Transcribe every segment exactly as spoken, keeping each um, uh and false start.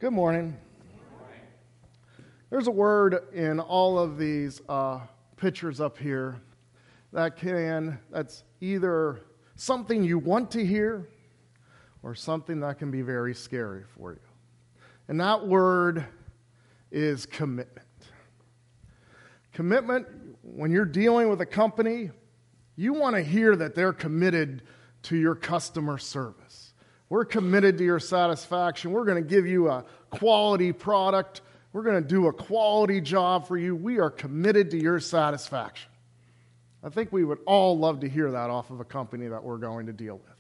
Good morning. There's a word in all of these uh, pictures up here that can, that's either something you want to hear or something that can be very scary for you. And that word is commitment. Commitment, when you're dealing with a company, you want to hear that they're committed to your customer service. We're committed to your satisfaction. We're going to give you a quality product. We're going to do a quality job for you. We are committed to your satisfaction. I think we would all love to hear that off of a company that we're going to deal with.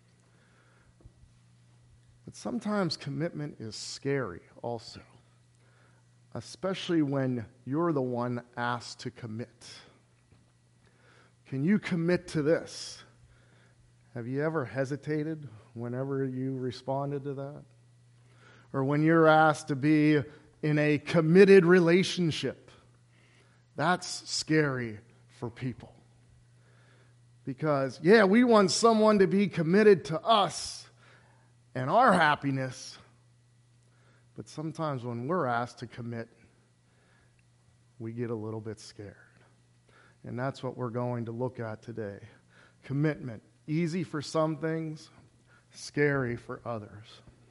But sometimes commitment is scary also, especially when you're the one asked to commit. Can you commit to this? Have you ever hesitated whenever you responded to that? Or when you're asked to be in a committed relationship? That's scary for people. Because, yeah, we want someone to be committed to us and our happiness. But sometimes when we're asked to commit, we get a little bit scared. And that's what we're going to look at today. Commitment. Easy for some things, scary for others.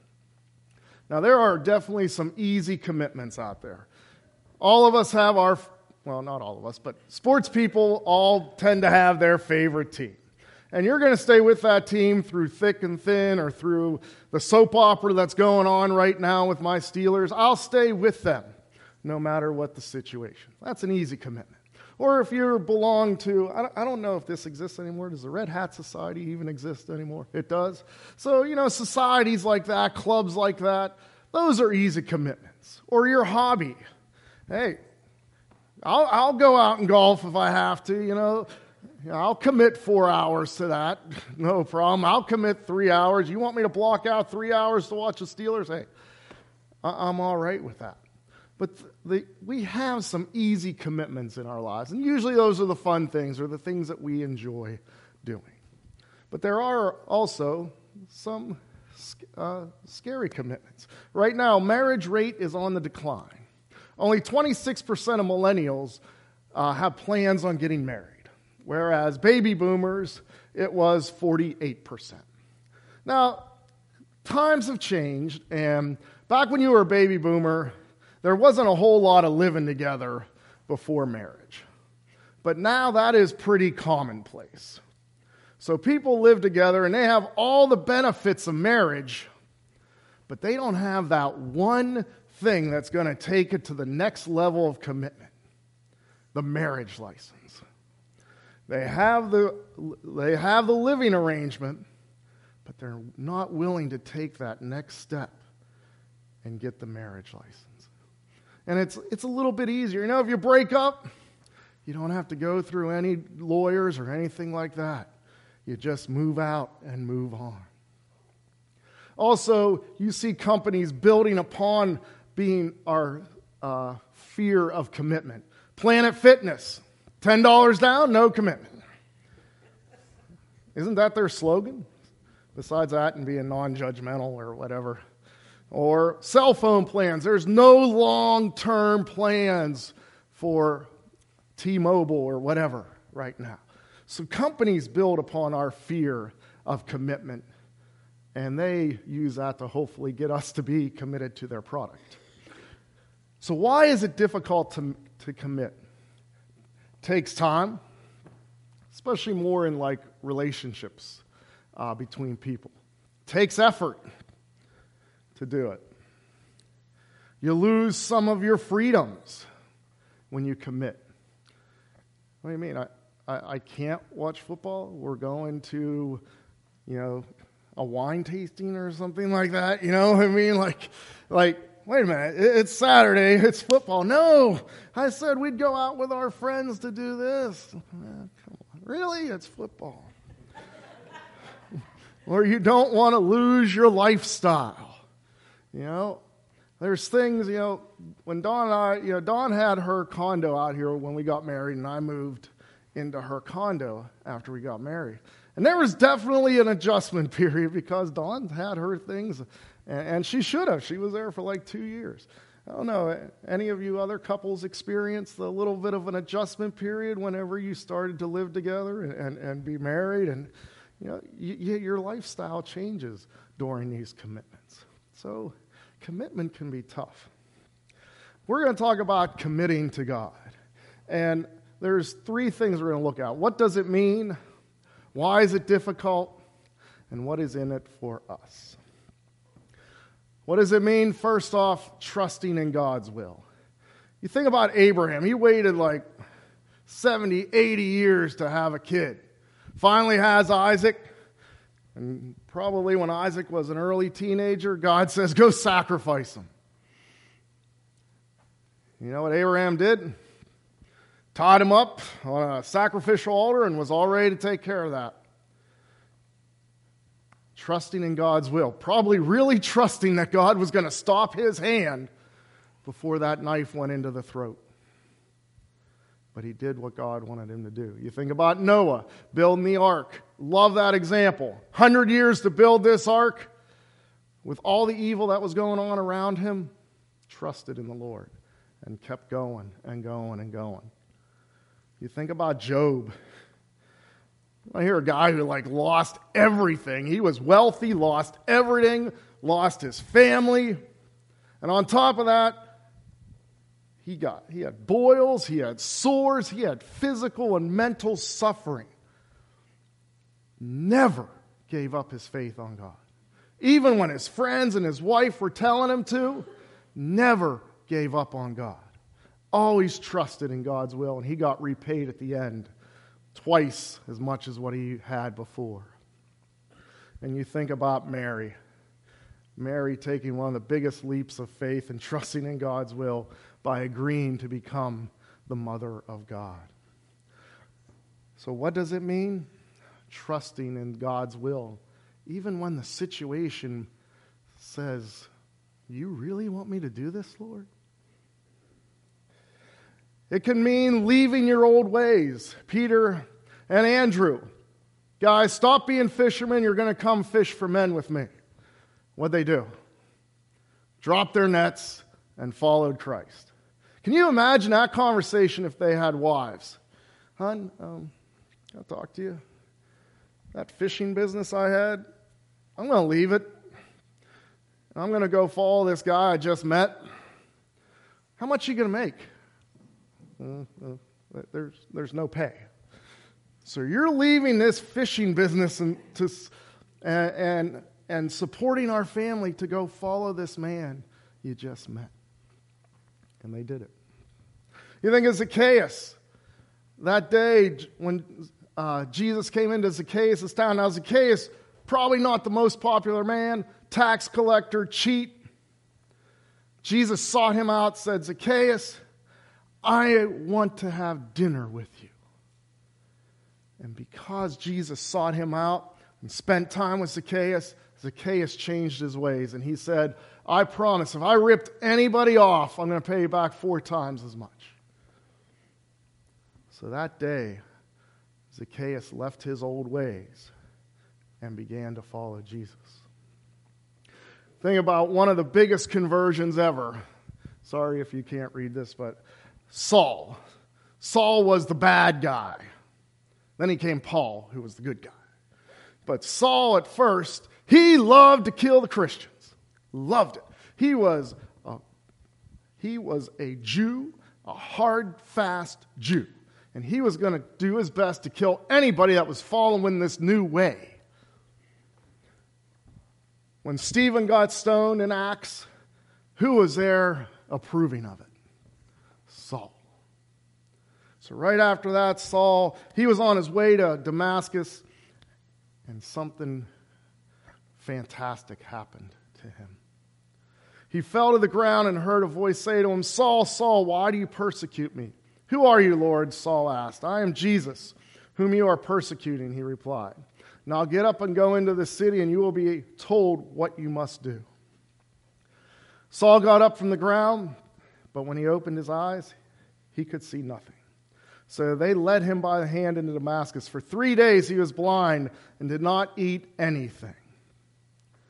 Now, there are definitely some easy commitments out there. All of us have our, well, not all of us, but sports people all tend to have their favorite team. And you're going to stay with that team through thick and thin or through the soap opera that's going on right now with my Steelers. I'll stay with them no matter what the situation. That's an easy commitment. Or if you belong to, I don't know if this exists anymore. Does the Red Hat Society even exist anymore? It does. So, you know, societies like that, clubs like that, those are easy commitments. Or your hobby. Hey, I'll, I'll go out and golf if I have to, you know. I'll commit four hours to that. No problem. I'll commit three hours. You want me to block out three hours to watch the Steelers? Hey, I'm all right with that. But the, we have some easy commitments in our lives. And usually those are the fun things or the things that we enjoy doing. But there are also some uh, scary commitments. Right now, marriage rate is on the decline. Only twenty-six percent of millennials uh, have plans on getting married. Whereas baby boomers, it was forty-eight percent. Now, times have changed. And back when you were a baby boomer, there wasn't a whole lot of living together before marriage. But now that is pretty commonplace. So people live together and they have all the benefits of marriage, but they don't have that one thing that's going to take it to the next level of commitment, the marriage license. They have the, they have the living arrangement, but they're not willing to take that next step and get the marriage license. And it's it's a little bit easier. You know, if you break up, you don't have to go through any lawyers or anything like that. You just move out and move on. Also, you see companies building upon being our uh, fear of commitment. Planet Fitness, ten dollars down, no commitment. Isn't that their slogan? Besides that and being non-judgmental or whatever. Or cell phone plans. There's no long-term plans for T-Mobile or whatever right now. So companies build upon our fear of commitment, and they use that to hopefully get us to be committed to their product. So why is it difficult to, to commit? It takes time, especially more in like relationships uh, between people. It takes effort to do it. You lose some of your freedoms when you commit. What do you mean? I, I, I can't watch football? We're going to, you know, a wine tasting or something like that? You know what I mean? Like, like, wait a minute, it's Saturday, it's football. No, I said we'd go out with our friends to do this. Come on, really? It's football. Or you don't want to lose your lifestyle. You know, there's things, you know, when Dawn and I, you know, Dawn had her condo out here when we got married, and I moved into her condo after we got married. And there was definitely an adjustment period because Dawn had her things, And, and she should have. She was there for like two years. I don't know, any of you other couples experienced a little bit of an adjustment period whenever you started to live together and, and, and be married? And you know, you, you, your lifestyle changes during these commitments. So commitment can be tough. We're going to talk about committing to God. And there's three things we're going to look at. What does it mean? Why is it difficult? And what is in it for us? What does it mean? First off, trusting in God's will. You think about Abraham. He waited like seventy, eighty years to have a kid. Finally has Isaac. And probably when Isaac was an early teenager, God says, go sacrifice him. You know what Abraham did? Tied him up on a sacrificial altar and was all ready to take care of that. Trusting in God's will. Probably really trusting that God was going to stop his hand before that knife went into the throat. But he did what God wanted him to do. You think about Noah building the ark. Love that example. one hundred years to build this ark. With all the evil that was going on around him, trusted in the Lord and kept going and going and going. You think about Job. I hear a guy who like lost everything. He was wealthy, lost everything, lost his family. And on top of that, he got he had boils, he had sores, he had physical and mental suffering. Never gave up his faith on God. Even when his friends and his wife were telling him to, never gave up on God. Always trusted in God's will, and he got repaid at the end. Twice as much as what he had before. And you think about Mary. Mary taking one of the biggest leaps of faith and trusting in God's will by agreeing to become the mother of God. So what does it mean? Trusting in God's will. Even when the situation says, you really want me to do this, Lord? It can mean leaving your old ways. Peter and Andrew, guys, stop being fishermen. You're going to come fish for men with me. What'd they do? Dropped their nets and followed Christ. Can you imagine that conversation if they had wives? Hon, um, I'll talk to you. That fishing business I had, I'm going to leave it. I'm going to go follow this guy I just met. How much are you going to make? Uh, uh, there's there's no pay. So you're leaving this fishing business and to and, and and supporting our family to go follow this man you just met. And they did it. You think of Zacchaeus. That day when uh, Jesus came into Zacchaeus' town. Now Zacchaeus, probably not the most popular man, tax collector, cheat. Jesus sought him out, said, Zacchaeus, I want to have dinner with you. And because Jesus sought him out and spent time with Zacchaeus, Zacchaeus changed his ways. And he said, I promise, if I ripped anybody off, I'm going to pay you back four times as much. So that day, Zacchaeus left his old ways and began to follow Jesus. Think about one of the biggest conversions ever. Sorry if you can't read this, but Saul. Saul was the bad guy. Then he came Paul, who was the good guy. But Saul at first, he loved to kill the Christians. Loved it. He was a, he was a Jew, a hard, fast Jew. And he was going to do his best to kill anybody that was following this new way. When Stephen got stoned in Acts, who was there approving of it? Saul. So right after that, Saul, he was on his way to Damascus, and something fantastic happened to him. He fell to the ground and heard a voice say to him, Saul, Saul, why do you persecute me? Who are you, Lord? Saul asked. I am Jesus, whom you are persecuting, he replied. Now get up and go into the city, and you will be told what you must do. Saul got up from the ground, but when he opened his eyes, he could see nothing. So they led him by the hand into Damascus. For three days he was blind and did not eat anything.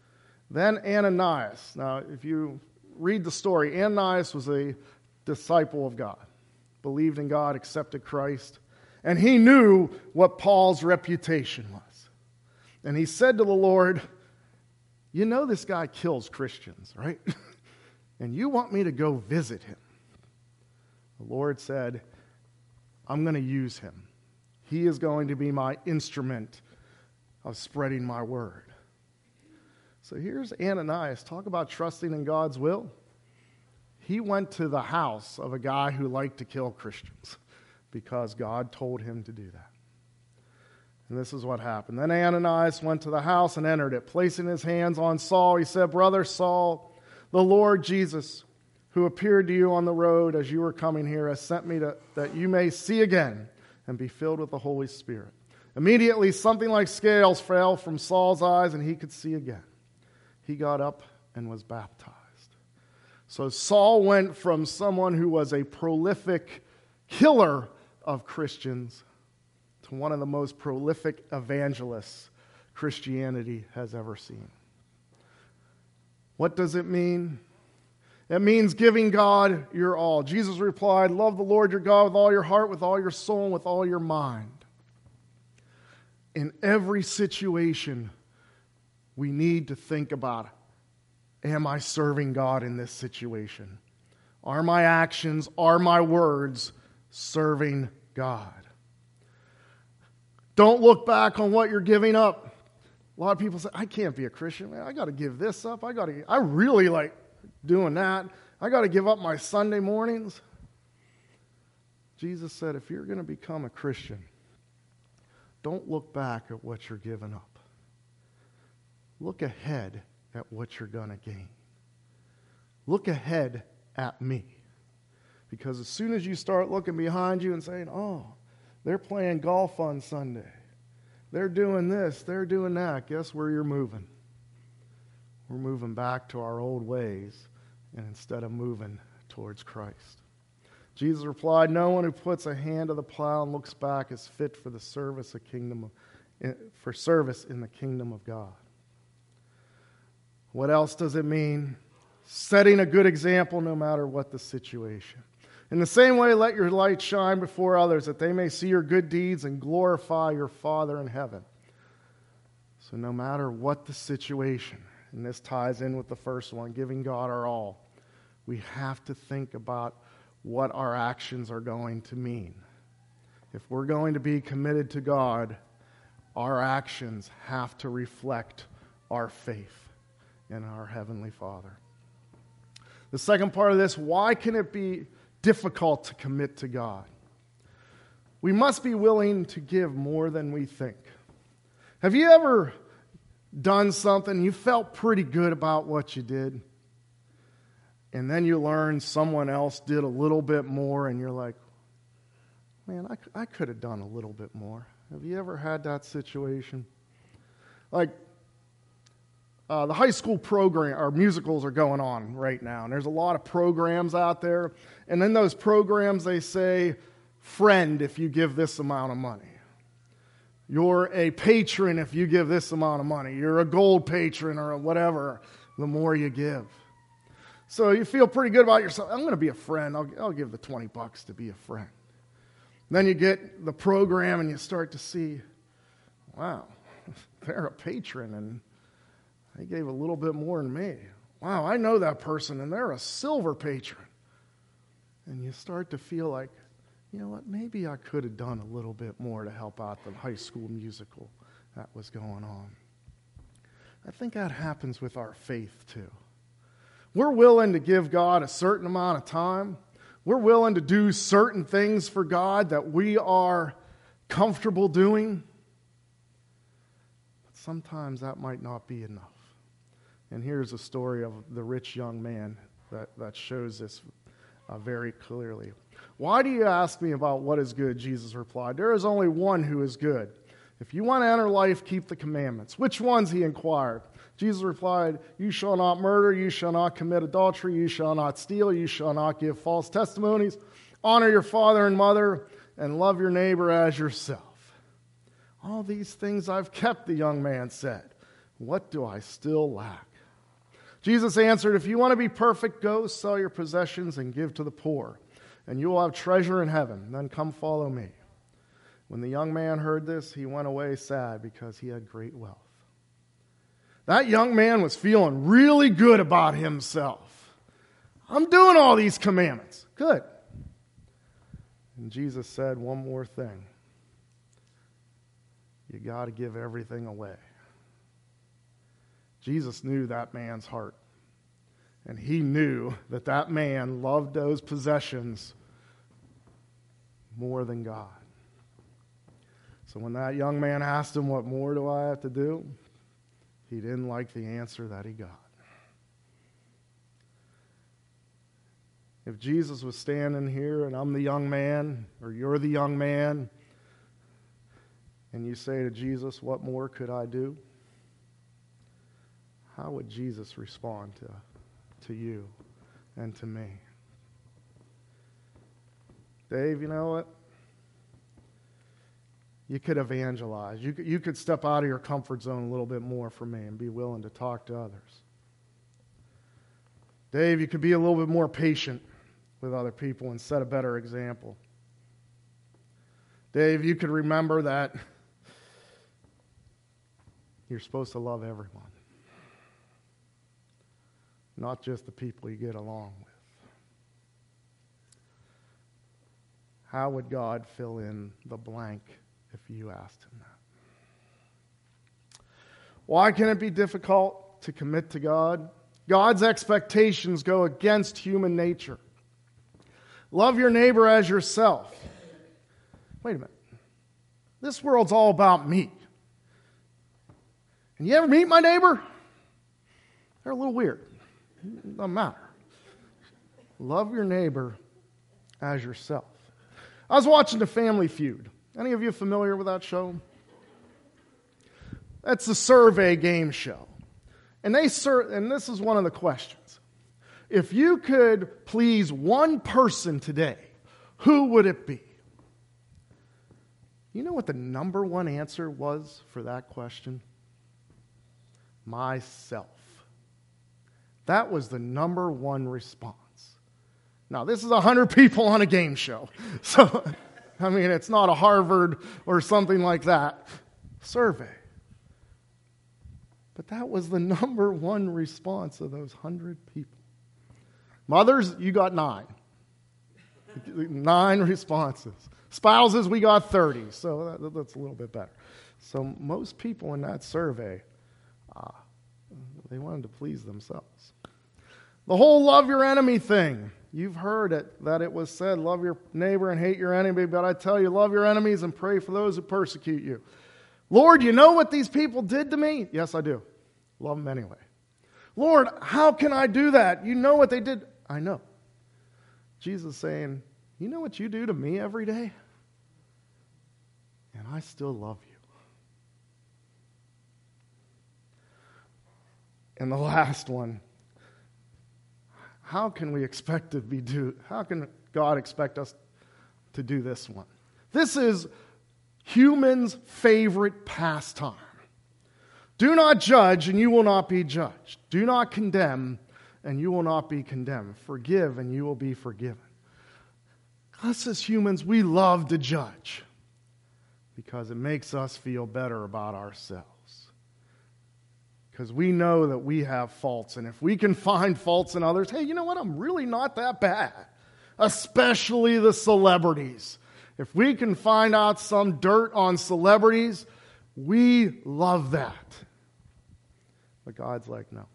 Then Ananias. Now, if you read the story, Ananias was a disciple of God, believed in God, accepted Christ, and he knew what Paul's reputation was. And he said to the Lord, you know this guy kills Christians, right? And you want me to go visit him. The Lord said, I'm going to use him. He is going to be my instrument of spreading my word. So here's Ananias. Talk about trusting in God's will. He went to the house of a guy who liked to kill Christians because God told him to do that. And this is what happened. Then Ananias went to the house and entered it. Placing his hands on Saul, he said, Brother Saul, the Lord Jesus, who appeared to you on the road as you were coming here, has sent me to, that you may see again and be filled with the Holy Spirit. Immediately, something like scales fell from Saul's eyes, and he could see again. He got up and was baptized. So Saul went from someone who was a prolific killer of Christians to one of the most prolific evangelists Christianity has ever seen. What does it mean? It means giving God your all. Jesus replied, love the Lord your God with all your heart, with all your soul, and with all your mind. In every situation, we need to think about, am I serving God in this situation? Are my actions, are my words serving God? Don't look back on what you're giving up. A lot of people say, I can't be a Christian. Man, I got to give this up. I got to. I really like doing that. I got to give up my Sunday mornings. Jesus said, if you're going to become a Christian, don't look back at what you're giving up. Look ahead at what you're going to gain. Look ahead at me. Because as soon as you start looking behind you and saying, oh, they're playing golf on Sunday. They're doing this. They're doing that. Guess where you're moving? We're moving back to our old ways and instead of moving towards Christ. Jesus replied, no one who puts a hand to the plow and looks back is fit for the service of kingdom of, for service in the kingdom of God. What else does it mean? Setting a good example no matter what the situation. In the same way, let your light shine before others, that they may see your good deeds and glorify your Father in heaven. So no matter what the situation, and this ties in with the first one, giving God our all, we have to think about what our actions are going to mean. If we're going to be committed to God, our actions have to reflect our faith in our Heavenly Father. The second part of this, why can it be difficult to commit to God? We must be willing to give more than we think. Have you ever done something, you felt pretty good about what you did, and then you learn someone else did a little bit more, and you're like, man, I, I could have done a little bit more. Have you ever had that situation? Like, uh, the high school program, or musicals are going on right now, and there's a lot of programs out there, and in those programs they say, friend if you give this amount of money. You're a patron if you give this amount of money. You're a gold patron or whatever, the more you give. So you feel pretty good about yourself. I'm going to be a friend. I'll, I'll give the twenty bucks to be a friend. Then you get the program and you start to see, wow, they're a patron and they gave a little bit more than me. Wow, I know that person and they're a silver patron. And you start to feel like, you know what, maybe I could have done a little bit more to help out the high school musical that was going on. I think that happens with our faith too. We're willing to give God a certain amount of time. We're willing to do certain things for God that we are comfortable doing. But sometimes that might not be enough. And here's a story of the rich young man that, that shows this uh, very clearly. Why do you ask me about what is good? Jesus replied. There is only one who is good. If you want to enter life, keep the commandments. Which ones? He inquired. Jesus replied, you shall not murder, you shall not commit adultery, you shall not steal, you shall not give false testimonies, honor your father and mother, and love your neighbor as yourself. All these things I've kept, the young man said. What do I still lack? Jesus answered, if you want to be perfect, go sell your possessions and give to the poor, and you will have treasure in heaven. Then come follow me. When the young man heard this, he went away sad because he had great wealth. That young man was feeling really good about himself. I'm doing all these commandments. Good. And Jesus said one more thing. You got to give everything away. Jesus knew that man's heart. And he knew that that man loved those possessions more than God. So when that young man asked him, what more do I have to do? He didn't like the answer that he got. If Jesus was standing here and I'm the young man, or you're the young man, and you say to Jesus, what more could I do? How would Jesus respond to, to you and to me? Dave, you know what? You could evangelize. You could, you could step out of your comfort zone a little bit more for me and be willing to talk to others. Dave, you could be a little bit more patient with other people and set a better example. Dave, you could remember that you're supposed to love everyone, not just the people you get along with. How would God fill in the blank if you asked him that? Why can it be difficult to commit to God? God's expectations go against human nature. Love your neighbor as yourself. Wait a minute. This world's all about me. And you ever meet my neighbor? They're a little weird. It doesn't matter. Love your neighbor as yourself. I was watching The Family Feud. Any of you familiar with that show? That's a survey game show. And they sur- and this is one of the questions. If you could please one person today, who would it be? You know what the number one answer was for that question? Myself. That was the number one response. Now, this is one hundred people on a game show. So, I mean, it's not a Harvard or something like that survey. But that was the number one response of those one hundred people. Mothers, you got nine. Nine responses. Spouses, we got thirty. So that, that's a little bit better. So most people in that survey, uh, they wanted to please themselves. The whole love your enemy thing. You've heard it, that it was said, love your neighbor and hate your enemy. But I tell you, love your enemies and pray for those who persecute you. Lord, you know what these people did to me? Yes, I do. Love them anyway. Lord, how can I do that? You know what they did? I know. Jesus saying, you know what you do to me every day? And I still love you. And the last one, how can we expect to be do? How can God expect us to do this one? This is humans' favorite pastime. Do not judge, and you will not be judged. Do not condemn, and you will not be condemned. Forgive, and you will be forgiven. Us as humans, we love to judge because it makes us feel better about ourselves. Because we know that we have faults, and if we can find faults in others, hey, you know what? I'm really not that bad. Especially the celebrities. If we can find out some dirt on celebrities, we love that. But God's like, no.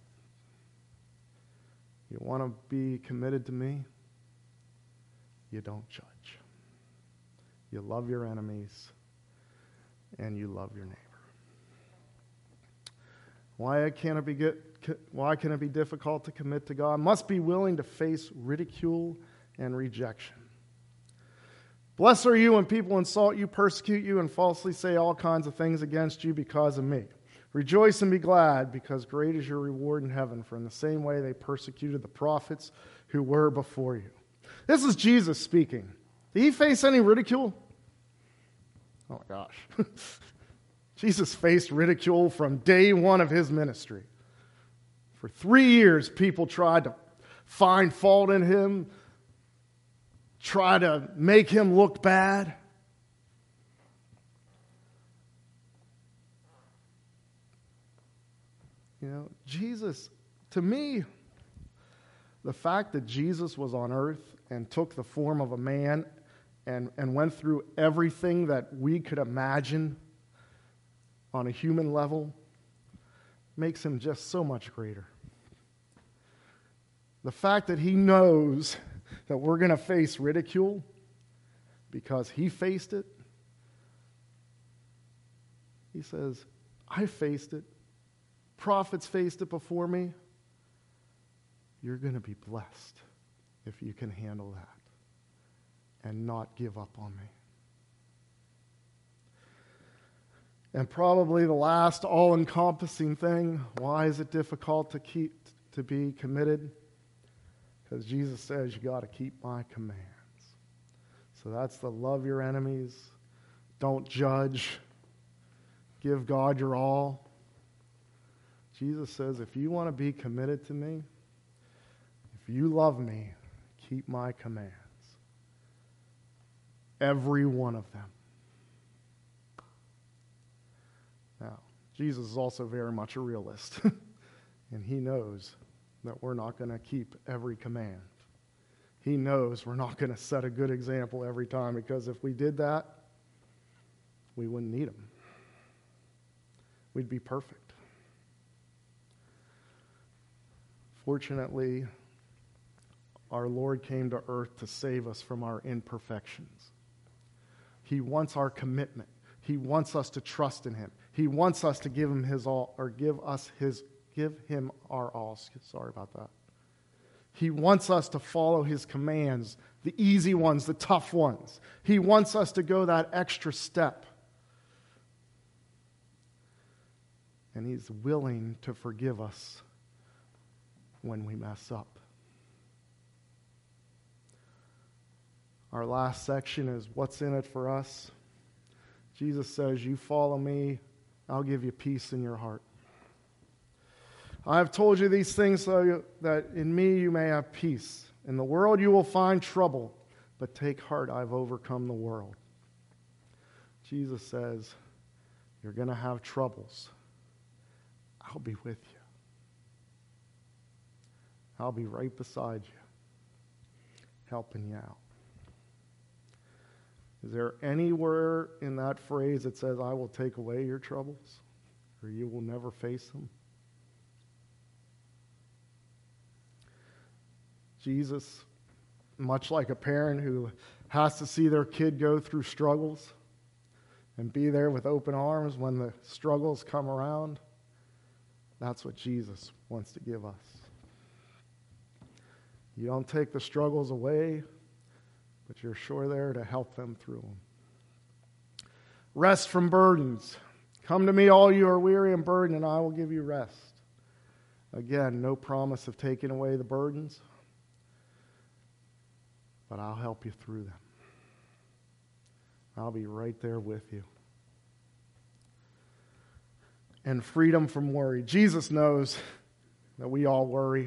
You want to be committed to me? You don't judge. You love your enemies, and you love your neighbor. Why can it be good, why can it be difficult to commit to God? Must be willing to face ridicule and rejection. Blessed are you when people insult you, persecute you, and falsely say all kinds of things against you because of me. Rejoice and be glad, because great is your reward in heaven, for in the same way they persecuted the prophets who were before you. This is Jesus speaking. Did he face any ridicule? Oh my gosh. Jesus faced ridicule from day one of his ministry. For three years, people tried to find fault in him, try to make him look bad. You know, Jesus, to me, the fact that Jesus was on earth and took the form of a man and, and went through everything that we could imagine on a human level makes him just so much greater. The fact that he knows that we're going to face ridicule because he faced it, he says, I faced it. Prophets faced it before me. You're going to be blessed if you can handle that and not give up on me. And probably the last all-encompassing thing, why is it difficult to keep to be committed? Because Jesus says you got to keep my commands. So that's the love your enemies, don't judge, give God your all. Jesus says, if you want to be committed to me, if you love me, keep my commands. Every one of them. Now, Jesus is also very much a realist, and he knows that we're not going to keep every command. He knows we're not going to set a good example every time, because if we did that, we wouldn't need him. We'd be perfect. Fortunately, our Lord came to earth to save us from our imperfections. He wants our commitment. He wants us to trust in him. He wants us to give him his all, or give us his, give him our all. Sorry about that. He wants us to follow his commands, the easy ones, the tough ones. He wants us to go that extra step. And he's willing to forgive us when we mess up. Our last section is what's in it for us. Jesus says, you follow me, I'll give you peace in your heart. I have told you these things so that in me you may have peace. In the world you will find trouble, but take heart, I've overcome the world. Jesus says, you're going to have troubles. I'll be with you. I'll be right beside you, helping you out. Is there anywhere in that phrase that says, I will take away your troubles, or you will never face them? Jesus, much like a parent who has to see their kid go through struggles and be there with open arms when the struggles come around, that's what Jesus wants to give us. You don't take the struggles away, but you're sure there to help them through them. Rest from burdens. Come to me, all you are weary and burdened, and I will give you rest. Again, no promise of taking away the burdens, but I'll help you through them. I'll be right there with you. And freedom from worry. Jesus knows that we all worry.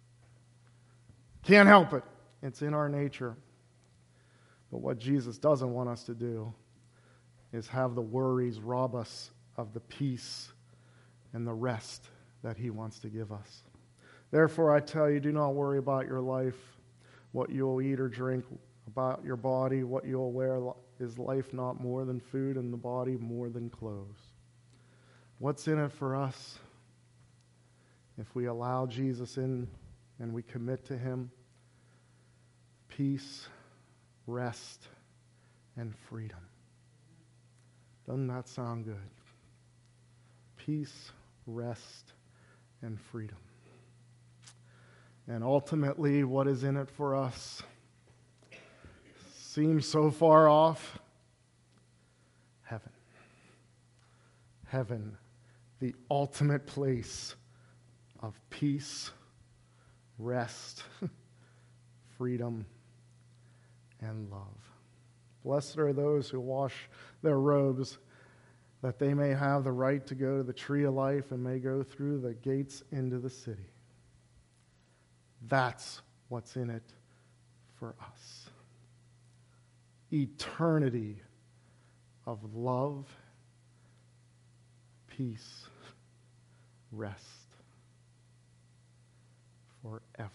Can't help it. It's in our nature. But what Jesus doesn't want us to do is have the worries rob us of the peace and the rest that he wants to give us. Therefore, I tell you, do not worry about your life, what you will eat or drink, about your body, what you will wear. Is life not more than food, and the body more than clothes? What's in it for us if we allow Jesus in and we commit to him? Peace, rest, and freedom. Doesn't that sound good? Peace, rest, and freedom. And ultimately, what is in it for us seems so far off. Heaven. Heaven, the ultimate place of peace, rest, freedom, and love. Blessed are those who wash their robes, that they may have the right to go to the tree of life and may go through the gates into the city. That's what's in it for us. Eternity of love, peace, rest forever.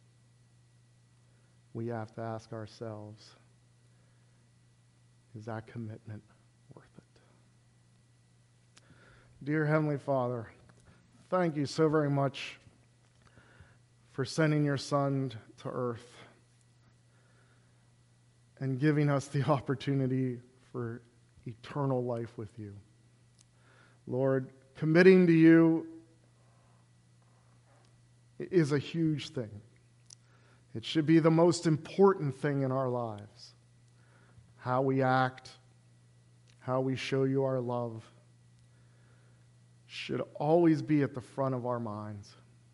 We have to ask ourselves, is that commitment worth it? Dear Heavenly Father, thank you so very much for sending your Son to earth and giving us the opportunity for eternal life with you. Lord, committing to you is a huge thing. It should be the most important thing in our lives. How we act, how we show you our love, should always be at the front of our minds.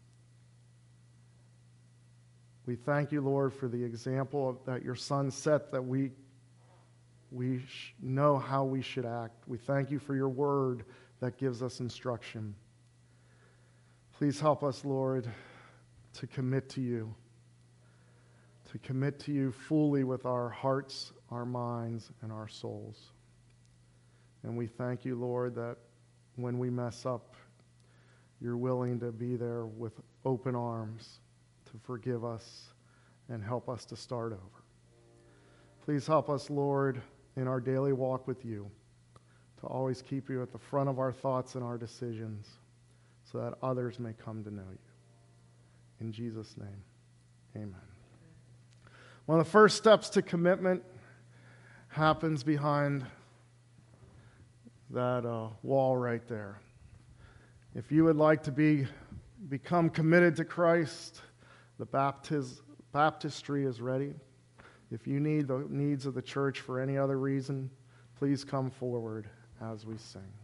We thank you, Lord, for the example of, that your Son set, that we, we sh- know how we should act. We thank you for your word that gives us instruction. Please help us, Lord, to commit to you, to commit to you fully with our hearts, our minds, and our souls. And we thank you, Lord, that when we mess up, you're willing to be there with open arms to forgive us and help us to start over. Please help us, Lord, in our daily walk with you, to always keep you at the front of our thoughts and our decisions so that others may come to know you. In Jesus' name, amen. One of the first steps to commitment happens behind that uh, wall right there. If you would like to be become committed to Christ, the baptiz, baptistry is ready. If you need the needs of the church for any other reason, please come forward as we sing.